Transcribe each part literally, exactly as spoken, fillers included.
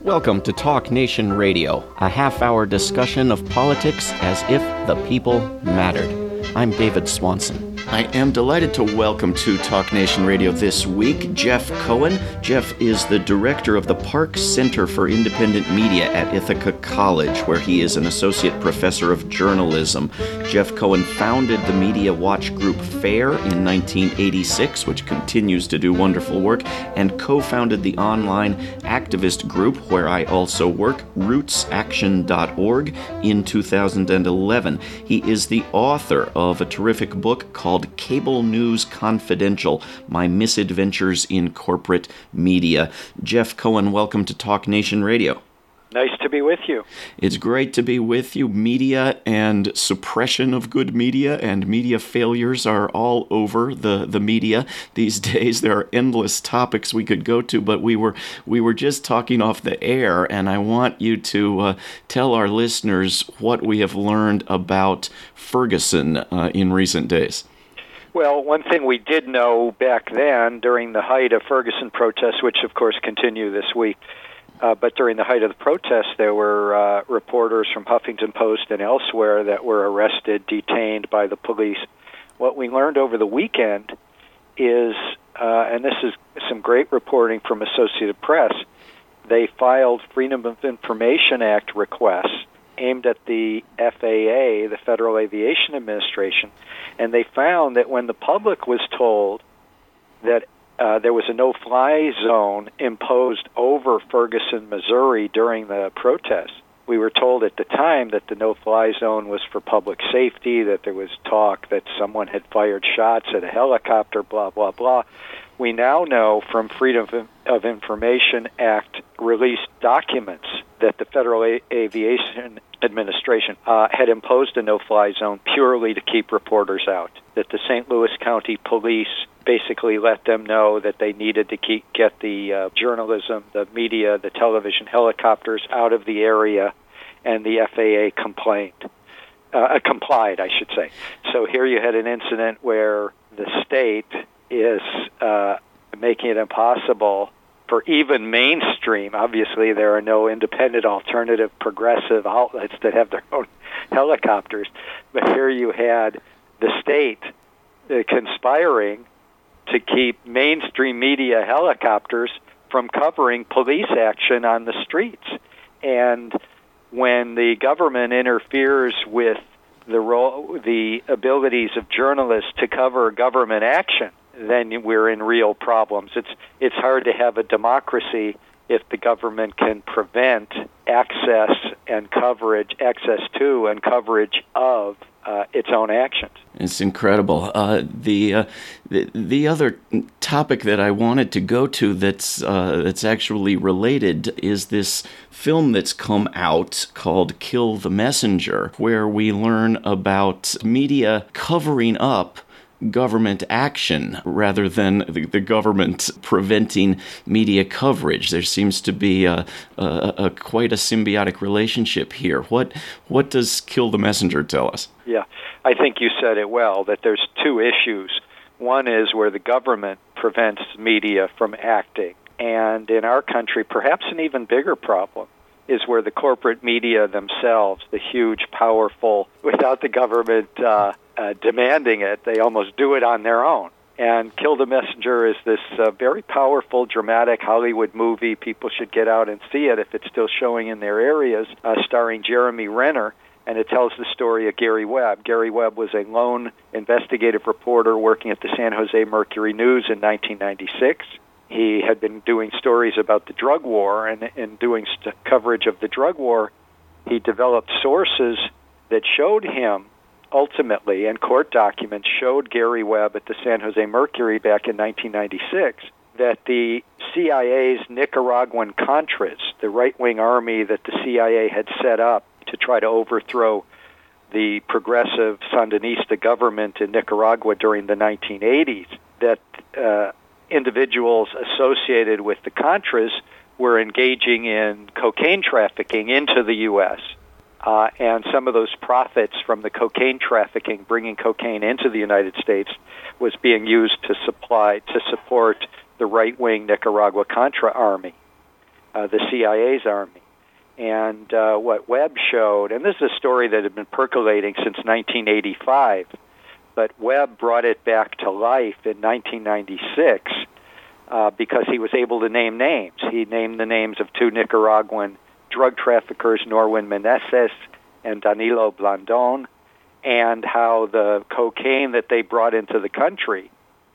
Welcome to Talk Nation Radio, a half-hour discussion of politics as if the people mattered. I'm David Swanson. I am delighted to welcome to Talk Nation Radio this week Jeff Cohen. Jeff is the director of the Park Center for Independent Media at Ithaca College, where he is an associate professor of journalism. Jeff Cohen founded the Media Watch Group FAIR in nineteen eighty-six, which continues to do wonderful work, and co-founded the online activist group, where I also work, roots action dot org, in two thousand eleven. He is the author of a terrific book called Cable News Confidential, My Misadventures in Corporate Media. Jeff Cohen, welcome to Talk Nation Radio. Nice to be with you. It's great to be with you. Media and suppression of good media and media failures are all over the, the media these days. There are endless topics we could go to, but we were we were just talking off the air, and I want you to uh, tell our listeners what we have learned about Ferguson uh, in recent days. Well, one thing we did know back then during the height of Ferguson protests, which of course continue this week, Uh, but during the height of the protests, there were uh, reporters from Huffington Post and elsewhere that were arrested, detained by the police. What we learned over the weekend is, uh, and this is some great reporting from Associated Press, they filed Freedom of Information Act requests aimed at the F A A, the Federal Aviation Administration, and they found that when the public was told that Uh, there was a no-fly zone imposed over Ferguson, Missouri during the protests. We were told at the time that the no-fly zone was for public safety, that there was talk that someone had fired shots at a helicopter, blah, blah, blah. We now know from Freedom of Information Act released documents that the Federal A- Aviation Administration uh, had imposed a no-fly zone purely to keep reporters out, that the Saint Louis County Police basically let them know that they needed to keep, get the uh, journalism, the media, the television helicopters out of the area, and the F A A complained, uh, complied, I should say. So here you had an incident where the state is uh, making it impossible for even mainstream, obviously there are no independent, alternative, progressive outlets that have their own helicopters, but here you had the state uh, conspiring to keep mainstream media helicopters from covering police action on the streets. And when the government interferes with the role, the abilities of journalists to cover government action, then we're in real problems. It's it's hard to have a democracy if the government can prevent access and coverage, access to and coverage of uh, its own actions. It's incredible. Uh, the, uh, the the other topic that I wanted to go to that's uh, that's actually related is this film that's come out called Kill the Messenger, where we learn about media covering up government action rather than the, the government preventing media coverage. There seems to be a, a, a quite a symbiotic relationship here. What what does Kill the Messenger tell us? Yeah, I think you said it well, that there's two issues. One is where the government prevents media from acting. And in our country, perhaps an even bigger problem is where the corporate media themselves, the huge, powerful, without the government uh, uh, demanding it, they almost do it on their own. And Kill the Messenger is this uh, very powerful, dramatic Hollywood movie. People should get out and see it if it's still showing in their areas, uh, starring Jeremy Renner. And it tells the story of Gary Webb. Gary Webb was a lone investigative reporter working at the San Jose Mercury News in nineteen ninety-six. He had been doing stories about the drug war, and in doing st- coverage of the drug war, he developed sources that showed him, ultimately, and court documents showed Gary Webb at the San Jose Mercury back in nineteen ninety-six, that the C I A's Nicaraguan Contras, the right-wing army that the C I A had set up to try to overthrow the progressive Sandinista government in Nicaragua during the nineteen eighties, that uh, individuals associated with the Contras were engaging in cocaine trafficking into the U S Uh, and some of those profits from the cocaine trafficking, bringing cocaine into the United States, was being used to supply to support the right-wing Nicaragua Contra army. uh, the C I A's army. And uh, what Webb showed, and this is a story that had been percolating since nineteen eighty-five, but Webb brought it back to life in nineteen ninety-six uh, because he was able to name names. He named the names of two Nicaraguan drug traffickers, Norwin Meneses and Danilo Blandon, and how the cocaine that they brought into the country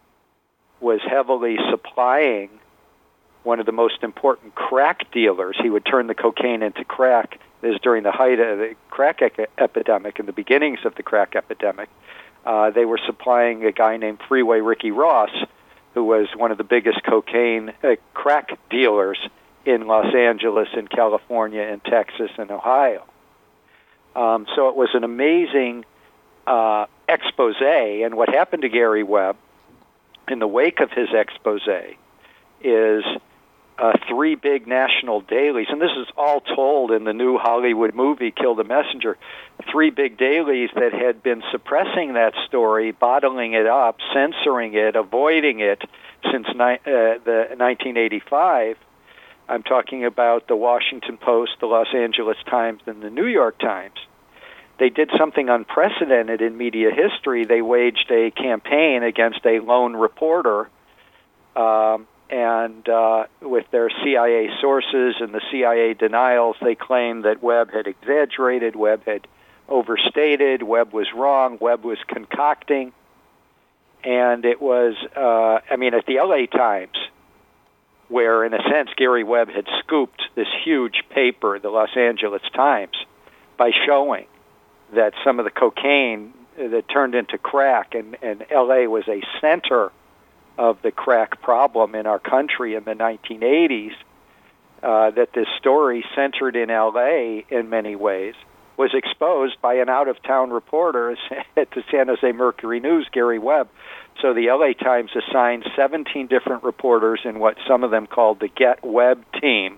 was heavily supplying one of the most important crack dealers. He would turn the cocaine into crack. This is during the height of the crack e- epidemic and the beginnings of the crack epidemic. Uh, they were supplying a guy named Freeway Ricky Ross, who was one of the biggest cocaine uh, crack dealers in Los Angeles, in California, in Texas, and Ohio. Um, so it was an amazing uh, expose. And what happened to Gary Webb in the wake of his expose is uh, three big national dailies, and this is all told in the new Hollywood movie, Kill the Messenger, three big dailies that had been suppressing that story, bottling it up, censoring it, avoiding it since ni- uh, the nineteen eighty-five. I'm talking about the Washington Post, the Los Angeles Times, and the New York Times. They did something unprecedented in media history. They waged a campaign against a lone reporter, um, and uh, with their C I A sources and the C I A denials, they claimed that Webb had exaggerated, Webb had overstated, Webb was wrong, Webb was concocting. And it was, uh, I mean, at the L A Times, where in a sense Gary Webb had scooped this huge paper, the Los Angeles Times, by showing that some of the cocaine that turned into crack, and, and L A was a center of the crack problem in our country in the nineteen eighties, uh, that this story centered in L A in many ways, was exposed by an out-of-town reporter at the San Jose Mercury News, Gary Webb. So the L A Times assigned seventeen different reporters in what some of them called the Get Webb team,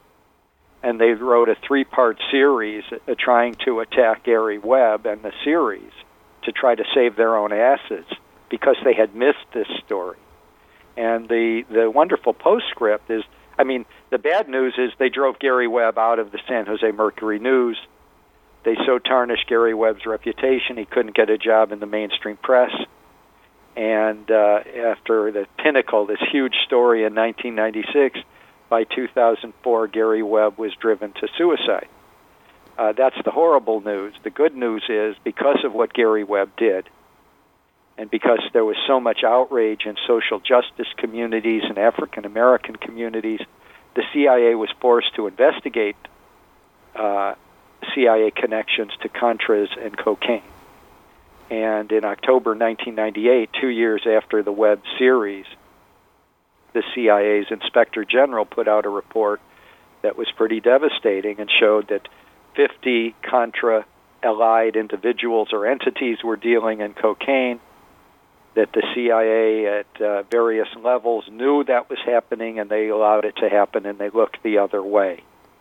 and they wrote a three-part series uh, trying to attack Gary Webb and the series to try to save their own asses because they had missed this story. And the, the wonderful postscript is, I mean, the bad news is they drove Gary Webb out of the San Jose Mercury News. They so tarnished Gary Webb's reputation, he couldn't get a job in the mainstream press. And uh, after the pinnacle, this huge story in nineteen ninety-six, by two thousand four, Gary Webb was driven to suicide. Uh, that's the horrible news. The good news is, because of what Gary Webb did, and because there was so much outrage in social justice communities and African-American communities, the C I A was forced to investigate uh, C I A connections to Contras and cocaine. And in October nineteen ninety-eight, two years after the Webb series, the C I A's Inspector General put out a report that was pretty devastating and showed that fifty Contra-allied individuals or entities were dealing in cocaine, that the C I A at uh, various levels knew that was happening and they allowed it to happen and they looked the other way.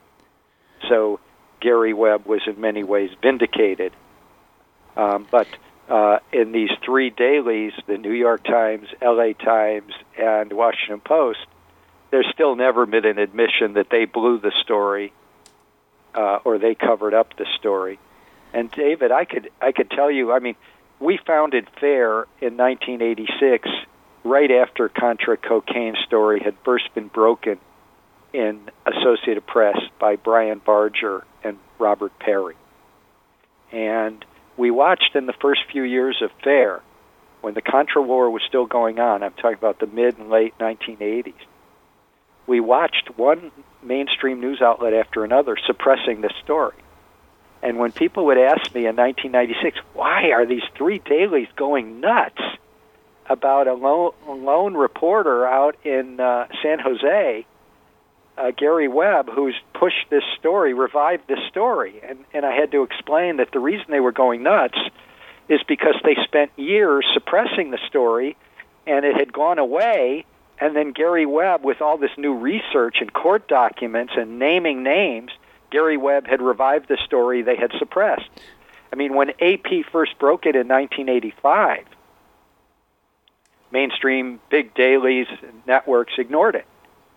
So Gary Webb was in many ways vindicated. Um, but uh, in these three dailies, the New York Times, L A Times, and Washington Post, there's still never been an admission that they blew the story uh, or they covered up the story. And David, I could I could tell you, I mean, we founded FAIR in nineteen eighty-six, right after Contra cocaine story had first been broken in Associated Press by Brian Barger and Robert Perry. And we watched in the first few years of FAIR, when the Contra war was still going on, I'm talking about the mid and late nineteen eighties, we watched one mainstream news outlet after another suppressing this story. And when people would ask me in nineteen ninety-six, why are these three dailies going nuts about a lone, lone reporter out in uh, San Jose, uh, Gary Webb, who's pushed this story, revived this story? And, and I had to explain that the reason they were going nuts is because they spent years suppressing the story, and it had gone away, and then Gary Webb, with all this new research and court documents and naming names, Gary Webb had revived the story they had suppressed. I mean, when A P first broke it in nineteen eighty-five, mainstream big dailies, networks ignored it.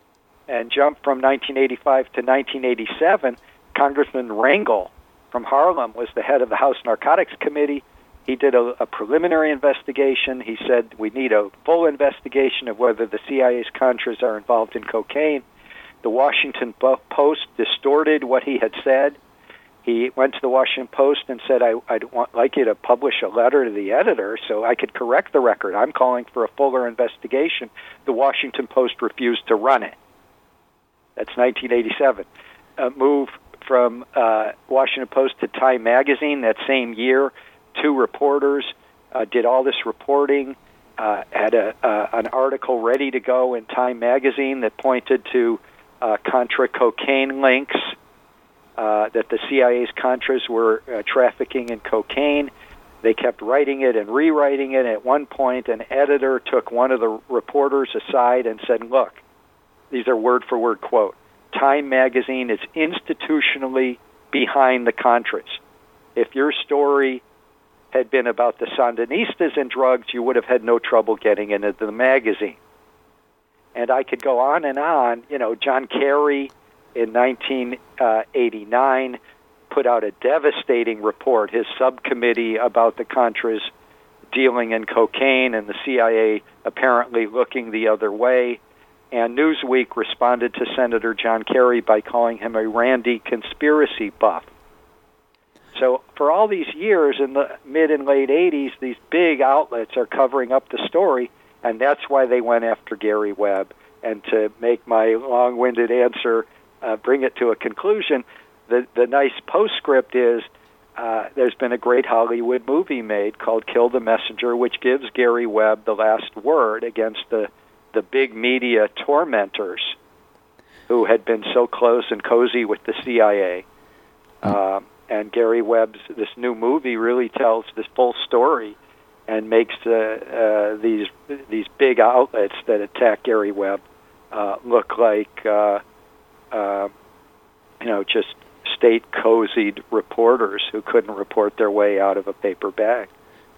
and jump from nineteen eighty-five to nineteen eighty-seven, Congressman Rangel from Harlem was the head of the House Narcotics Committee. He did a, a preliminary investigation. He said we need a full investigation of whether the C I A's Contras are involved in cocaine. The Washington Post distorted what he had said. He went to the Washington Post and said, I, I'd want, like you to publish a letter to the editor so I could correct the record. I'm calling for a fuller investigation. The Washington Post refused to run it. That's nineteen eighty-seven. A move from uh, Washington Post to Time Magazine that same year. Two reporters uh, did all this reporting, uh, had a, uh, an article ready to go in Time Magazine that pointed to uh, Contra cocaine links, uh, that the C I A's Contras were uh, trafficking in cocaine. They kept writing it and rewriting it. At one point, an editor took one of the reporters aside and said, look, these are word-for-word quote, Time Magazine is institutionally behind the Contras. If your story had been about the Sandinistas and drugs, you would have had no trouble getting into the magazine. And I could go on and on. You know, John Kerry in nineteen eighty-nine put out a devastating report, his subcommittee about the Contras dealing in cocaine and the C I A apparently looking the other way. And Newsweek responded to Senator John Kerry by calling him a randy conspiracy buff. So for all these years in the mid and late eighties, these big outlets are covering up the story, and that's why they went after Gary Webb. And to make my long-winded answer, uh, bring it to a conclusion, the, the nice postscript is uh, there's been a great Hollywood movie made called Kill the Messenger, which gives Gary Webb the last word against the, the big media tormentors who had been so close and cozy with the C I A. Um, And Gary Webb's, this new movie really tells this full story and makes uh, uh, these these big outlets that attack Gary Webb uh, look like, uh, uh, you know, just state-cozied reporters who couldn't report their way out of a paper bag.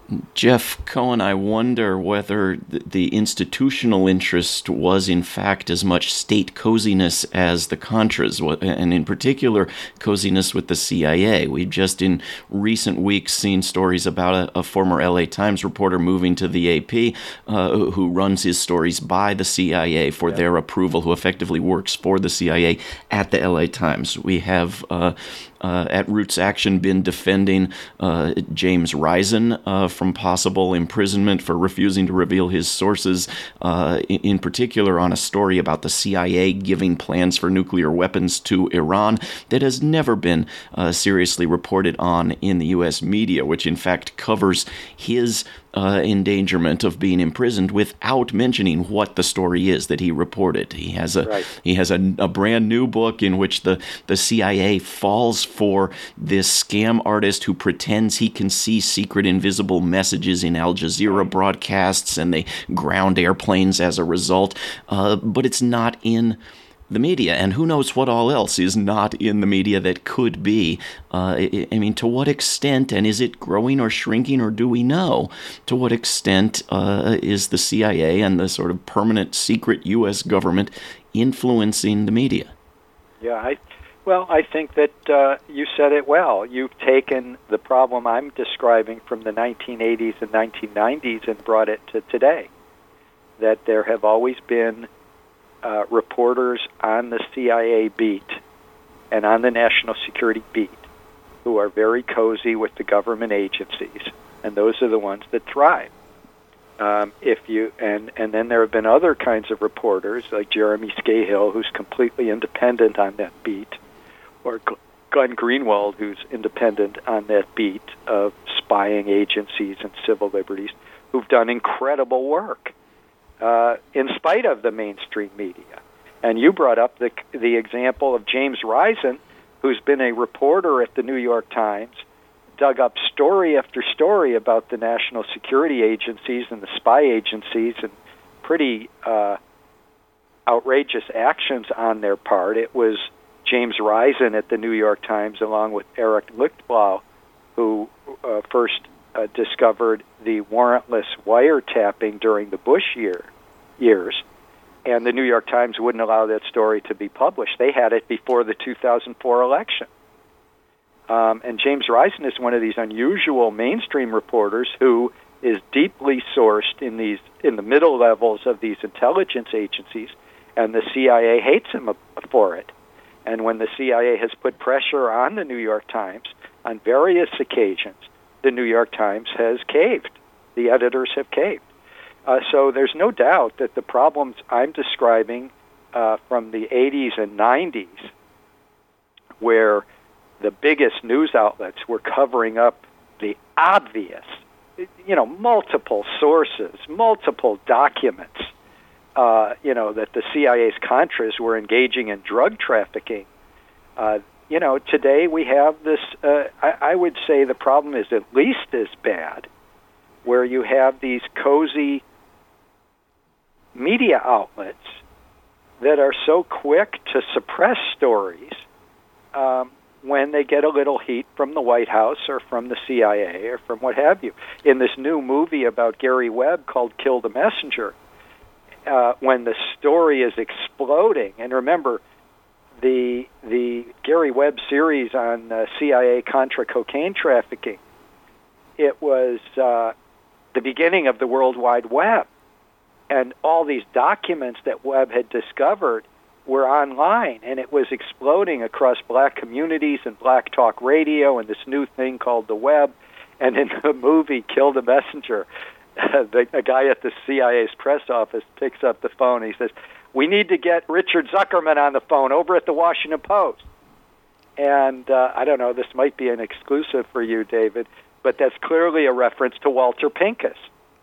Jeff Cohen, I wonder whether the institutional interest was in fact as much state coziness as the Contras, and in particular coziness with the C I A. We've just in recent weeks seen stories about a, a former L A Times reporter moving to the A P uh, who runs his stories by the C I A for yeah. their approval, who effectively works for the C I A at the L A Times. We have uh, Uh, at Roots Action been defending uh, James Risen uh, from possible imprisonment for refusing to reveal his sources, uh, in, in particular on a story about the C I A giving plans for nuclear weapons to Iran that has never been uh, seriously reported on in the U S media, which in fact covers his Uh, endangerment of being imprisoned without mentioning what the story is that he reported. He has a right. he has a, a brand new book in which the, the C I A falls for this scam artist who pretends he can see secret invisible messages in Al Jazeera broadcasts, and they ground airplanes as a result. Uh, but it's not in the media, and who knows what all else is not in the media that could be. Uh, I, I mean, to what extent, and is it growing or shrinking, or do we know to what extent uh, is the C I A and the sort of permanent secret U S government influencing the media? Yeah, I, well, I think that uh, you said it well. You've taken the problem I'm describing from the nineteen eighties and nineteen nineties and brought it to today, that there have always been Uh, reporters on the C I A beat and on the national security beat who are very cozy with the government agencies, and those are the ones that thrive. Um, if you and and then there have been other kinds of reporters like Jeremy Scahill, who's completely independent on that beat, or Glenn Greenwald, who's independent on that beat of spying agencies and civil liberties, who've done incredible work. Uh, in spite of the mainstream media. And you brought up the the example of James Risen, who's been a reporter at the New York Times, dug up story after story about the national security agencies and the spy agencies and pretty uh, outrageous actions on their part. It was James Risen at the New York Times, along with Eric Lichtblau, who uh, first uh, discovered the warrantless wiretapping during the Bush year, years and the New York Times wouldn't allow that story to be published. They had it before the two thousand four election. Um, and James Risen is one of these unusual mainstream reporters who is deeply sourced in these in the middle levels of these intelligence agencies, and the C I A hates him for it. And when the C I A has put pressure on the New York Times on various occasions, the New York Times has caved. The editors have caved. Uh, so there's no doubt that the problems I'm describing uh, from the eighties and nineties, where the biggest news outlets were covering up the obvious, you know, multiple sources, multiple documents, uh, you know, that the C I A's Contras were engaging in drug trafficking. Uh, you know, today we have this, uh, I, I would say the problem is at least as bad, where you have these cozy media outlets that are so quick to suppress stories um, when they get a little heat from the White House or from the C I A or from what have you. In this new movie about Gary Webb called Kill the Messenger, uh, when the story is exploding, and remember, the the Gary Webb series on uh, C I A Contra cocaine trafficking, it was uh, the beginning of the World Wide Web. And all these documents that Webb had discovered were online, and it was exploding across black communities and black talk radio and this new thing called the web. And in the movie Kill the Messenger, the, a guy at the C I A's press office picks up the phone and he says, "We need to get Richard Zuckerman on the phone over at the Washington Post." And uh, I don't know, this might be an exclusive for you, David, but that's clearly a reference to Walter Pincus,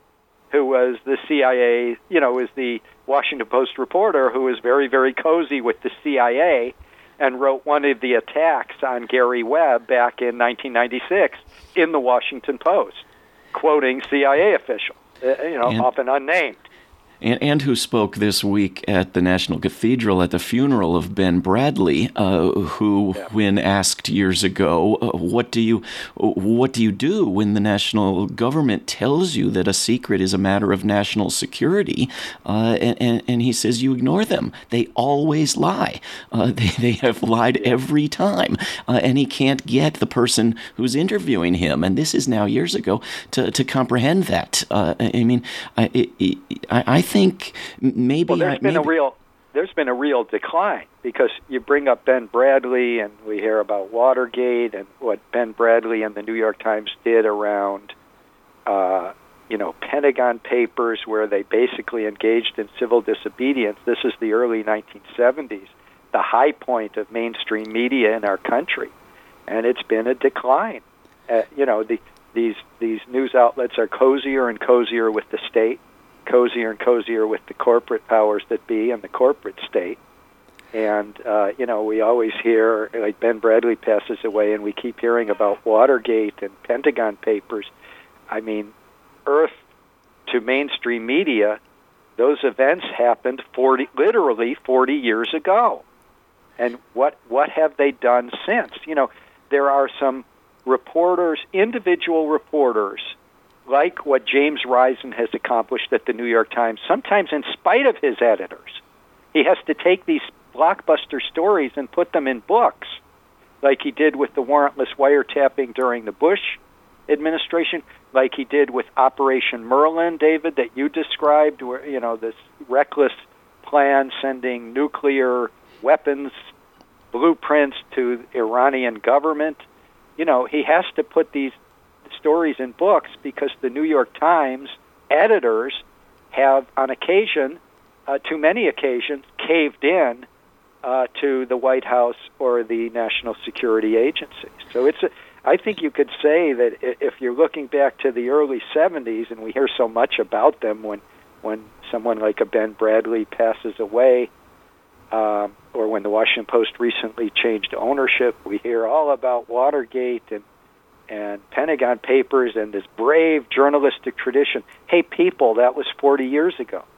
who was the C I A, you know, was the Washington Post reporter who was very, very cozy with the C I A and wrote one of the attacks on Gary Webb back in nineteen ninety-six in the Washington Post, quoting C I A officials, uh, you know, and, often unnamed. And, and who spoke this week at the National Cathedral at the funeral of Ben Bradley, uh, who, yeah. when asked years ago, uh, what do you what do you do when the national government tells you that a secret is a matter of national security? Uh, and, and, and he says, you ignore them. They always lie. Uh, they, they have lied every time. Uh, and he can't get the person who's interviewing him, and this is now years ago, to, to comprehend that. Uh, I mean, I, it, I, I think maybe... Well, there's I, been maybe, a real... There's been a real decline, because you bring up Ben Bradley, and we hear about Watergate and what Ben Bradley and the New York Times did around, uh, you know, Pentagon Papers, where they basically engaged in civil disobedience. This is the early nineteen seventies, the high point of mainstream media in our country, and it's been a decline. Uh, you know, the, these these news outlets are cozier and cozier with the state, cozier and cozier with the corporate powers that be and the corporate state. And, uh, you know, we always hear, like Ben Bradley passes away, and we keep hearing about Watergate and Pentagon Papers. I mean, Earth to mainstream media, those events happened forty, literally forty years ago. And what what have they done since? You know, there are some reporters, individual reporters, like what James Risen has accomplished at the New York Times, sometimes in spite of his editors. He has to take these blockbuster stories and put them in books, like he did with the warrantless wiretapping during the Bush administration, like he did with Operation Merlin, David, that you described, where, you know, this reckless plan sending nuclear weapons blueprints to the Iranian government. You know, he has to put these stories in books because the New York Times editors have, on occasion, uh, too many occasions, caved in uh, to the White House or the National Security Agency. So it's, a, I think you could say that if you're looking back to the early seventies, and we hear so much about them when, when someone like a Ben Bradley passes away, um, or when the Washington Post recently changed ownership, we hear all about Watergate and and Pentagon Papers and this brave journalistic tradition. Hey, people, that was forty years ago.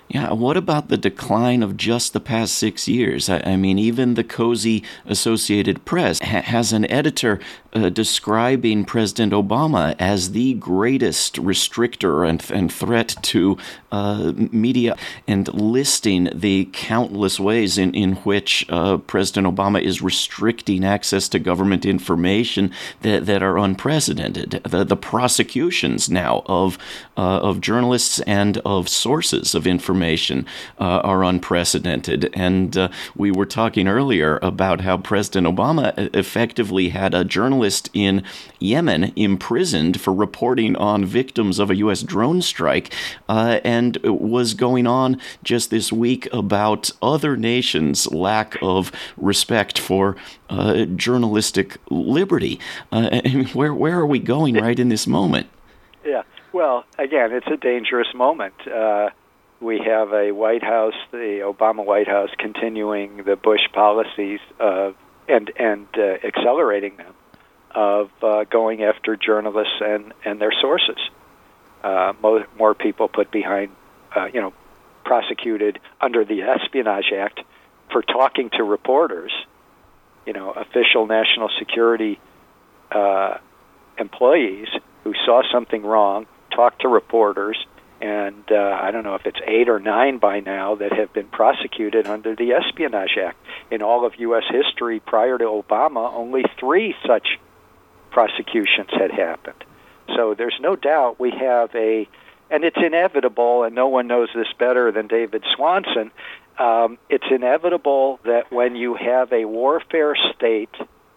Yeah, what about the decline of just the past six years? I, I mean, even the cozy Associated Press ha- has an editor uh, describing President Obama as the greatest restrictor and, and threat to uh, media, and listing the countless ways in, in which uh, President Obama is restricting access to government information that, that are unprecedented. The, the prosecutions now of, uh, of journalists and of sources of information Information, uh, are unprecedented. And uh, we were talking earlier about how President Obama effectively had a journalist in Yemen imprisoned for reporting on victims of a U S drone strike, uh, and was going on just this week about other nations' lack of respect for uh, journalistic liberty. Uh, and where, where are we going right in this moment? Yeah, well, again, it's a dangerous moment. Uh, We have a White House, the Obama White House, continuing the Bush policies of, and and uh, accelerating them of uh, going after journalists and, and their sources. Uh, more, more people put behind, uh, you know, prosecuted under the Espionage Act for talking to reporters. You know, official national security uh, employees who saw something wrong, talked to reporters. And uh, I don't know if it's eight or nine by now that have been prosecuted under the Espionage Act. In all of U S history prior to Obama, only three such prosecutions had happened. So there's no doubt we have a, and it's inevitable, and no one knows this better than David Swanson, um, it's inevitable that when you have a warfare state,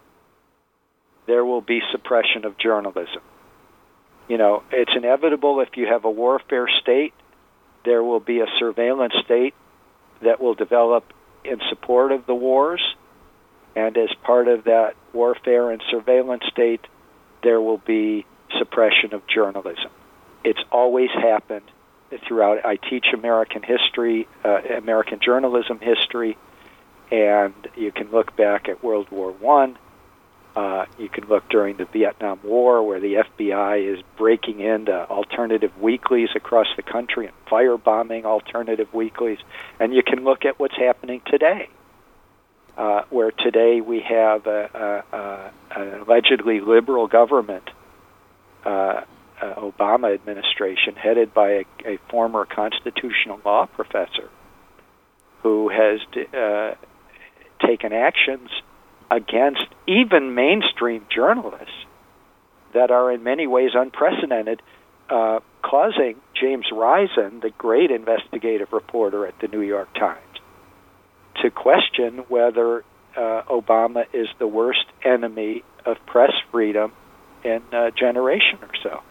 there will be suppression of journalism. You know, it's inevitable if you have a warfare state, there will be a surveillance state that will develop in support of the wars. And as part of that warfare and surveillance state, there will be suppression of journalism. It's always happened throughout. I teach American history, uh, American journalism history, and you can look back at World War One. Uh, you can look during the Vietnam War, where the F B I is breaking into alternative weeklies across the country and firebombing alternative weeklies. And you can look at what's happening today, uh, where today we have a, a, a, an allegedly liberal government, uh, uh, Obama administration, headed by a, a former constitutional law professor who has uh, taken actions against even mainstream journalists that are in many ways unprecedented, uh, causing James Risen, the great investigative reporter at the New York Times, to question whether uh, Obama is the worst enemy of press freedom in a generation or so.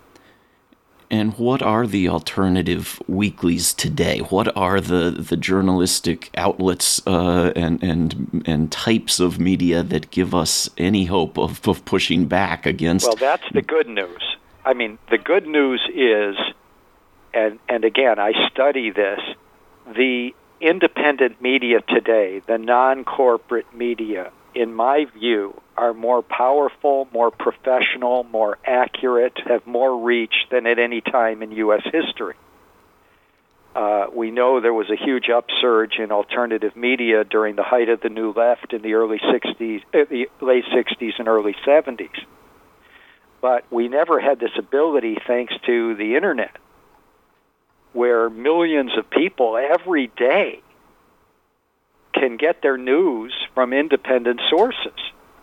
And what are the alternative weeklies today? What are the, the journalistic outlets uh, and and and types of media that give us any hope of, of pushing back against? Well, that's the good news. I mean, the good news is, and and again, I study this, the independent media today, the non-corporate media, in my view, are more powerful, more professional, more accurate, have more reach than at any time in U S history. Uh, we know there was a huge upsurge in alternative media during the height of the New Left in the early sixties, uh, the late sixties and early seventies. But we never had this ability thanks to the Internet, where millions of people every day can get their news from independent sources.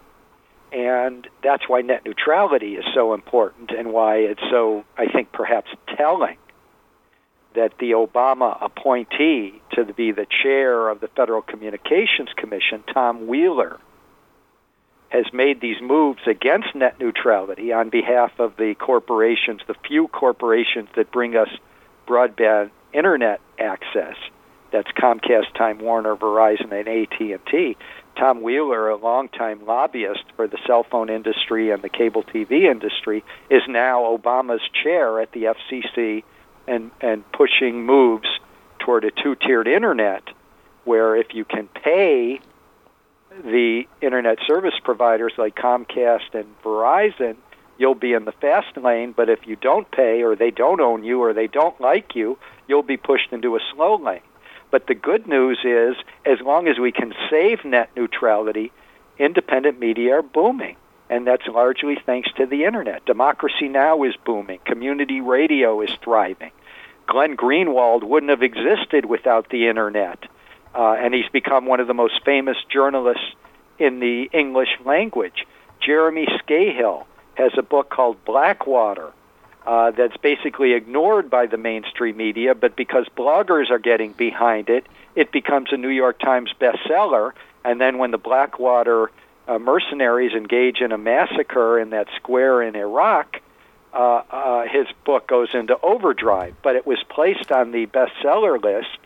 And that's why net neutrality is so important, and why it's so, I think, perhaps telling that the Obama appointee to be the chair of the Federal Communications Commission, Tom Wheeler, has made these moves against net neutrality on behalf of the corporations, the few corporations that bring us broadband Internet access. That's Comcast, Time Warner, Verizon, and A T and T. Tom Wheeler, a longtime lobbyist for the cell phone industry and the cable T V industry, is now Obama's chair at the F C C and, and pushing moves toward a two-tiered Internet, where if you can pay the Internet service providers like Comcast and Verizon, you'll be in the fast lane, but if you don't pay, or they don't own you, or they don't like you, you'll be pushed into a slow lane. But the good news is, as long as we can save net neutrality, independent media are booming. And that's largely thanks to the Internet. Democracy Now! Is booming. Community radio is thriving. Glenn Greenwald wouldn't have existed without the Internet. Uh, and he's become one of the most famous journalists in the English language. Jeremy Scahill has a book called Blackwater uh, that's basically ignored by the mainstream media, but because bloggers are getting behind it, it becomes a New York Times bestseller. And then when the Blackwater uh, mercenaries engage in a massacre in that square in Iraq, uh, uh, his book goes into overdrive. But it was placed on the bestseller list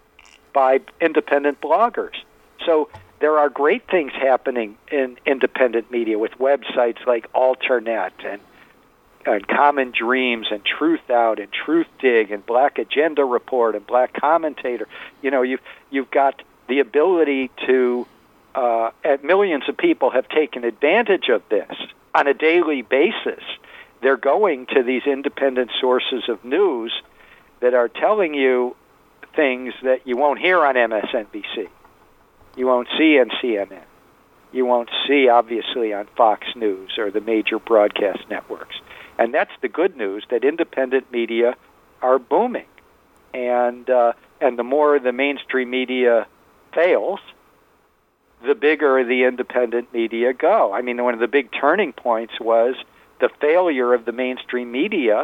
by independent bloggers. So there are great things happening in independent media with websites like Alternet and, and Common Dreams and Truth Out and Truth Dig and Black Agenda Report and Black Commentator. You know, you've, you've got the ability to, uh, and millions of people have taken advantage of this on a daily basis. They're going to these independent sources of news that are telling you things that you won't hear on M S N B C. You won't see on C N N. You won't see, obviously, on Fox News or the major broadcast networks. And that's the good news, that independent media are booming. And uh, and the more the mainstream media fails, the bigger the independent media go. I mean, one of the big turning points was the failure of the mainstream media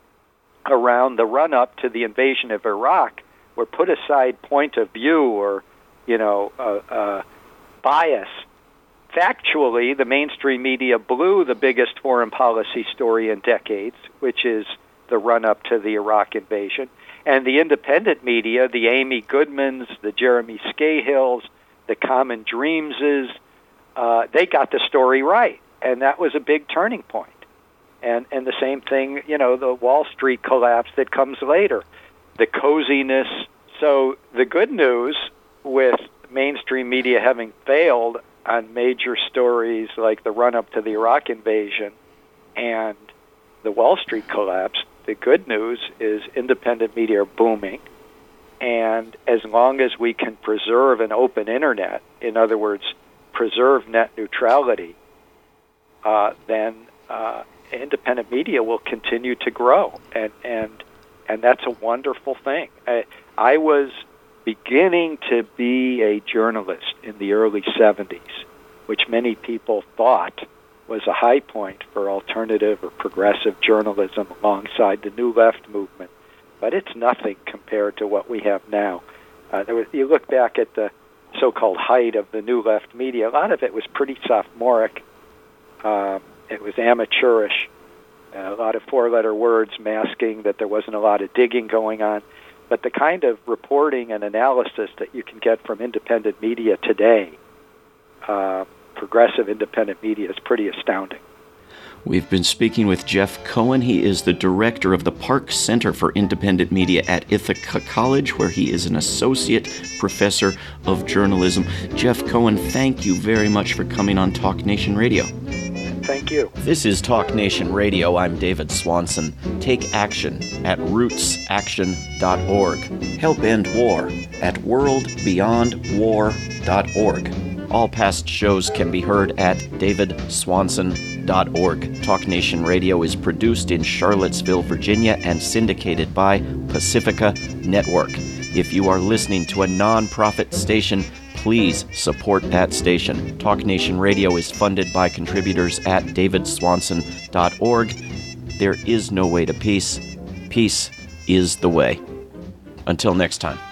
around the run-up to the invasion of Iraq, where put aside point of view or, you know, uh, uh, bias. Factually, the mainstream media blew the biggest foreign policy story in decades, which is the run-up to the Iraq invasion. And the independent media, the Amy Goodmans, the Jeremy Scahills, the Common Dreamses, uh, they got the story right. And that was a big turning point. And and the same thing, you know, the Wall Street collapse that comes later, the coziness. So the good news with mainstream media having failed on major stories like the run-up to the Iraq invasion and the Wall Street collapse, the good news is independent media are booming. And as long as we can preserve an open Internet, in other words, preserve net neutrality, uh, then uh, independent media will continue to grow. And and and that's a wonderful thing. I, I was beginning to be a journalist in the early seventies, which many people thought was a high point for alternative or progressive journalism alongside the New Left movement. But it's nothing compared to what we have now. Uh, there was, you look back at the so-called height of the New Left media, a lot of it was pretty sophomoric. Um, it was amateurish. Uh, a lot of four-letter words masking that there wasn't a lot of digging going on. But the kind of reporting and analysis that you can get from independent media today, uh, progressive independent media, is pretty astounding. We've been speaking with Jeff Cohen. He is the director of the Park Center for Independent Media at Ithaca College, where he is an associate professor of journalism. Jeff Cohen, thank you very much for coming on Talk Nation Radio. Thank you. This is Talk Nation Radio. I'm David Swanson. Take action at roots action dot org. Help end war at world beyond war dot org. All past shows can be heard at david swanson dot org. Talk Nation Radio is produced in Charlottesville, Virginia, and syndicated by Pacifica Network. If you are listening to a non-profit station, please support that station. Talk Nation Radio is funded by contributors at david swanson dot org. There is no way to peace. Peace is the way. Until next time.